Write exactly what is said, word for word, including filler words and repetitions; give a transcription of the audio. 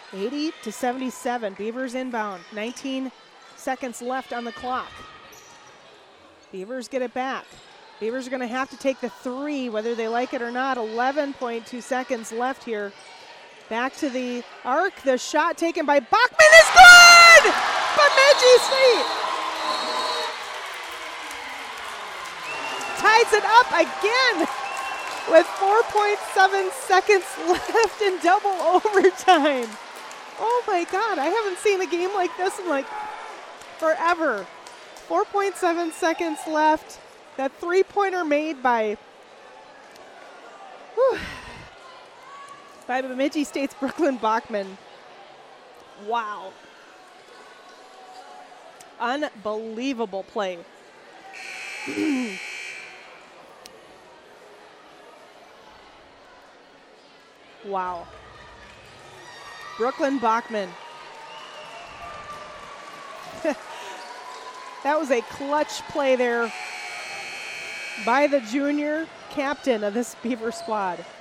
eighty to seventy-seven. Beavers inbound. nineteen seconds left on the clock. Beavers get it back. Beavers are going to have to take the three, whether they like it or not. eleven point two seconds left here. Back to the arc. The shot taken by Bachman is good! Bemidji State ties it up again with four point seven seconds left in double overtime. Oh my God, I haven't seen a game like this in like forever. four point seven seconds left. That three-pointer made by, whew, by Bemidji State's Brooklyn Bachman. Wow. Unbelievable play. Wow. Brooklyn Bachman. That was a clutch play there by the junior captain of this Beaver squad.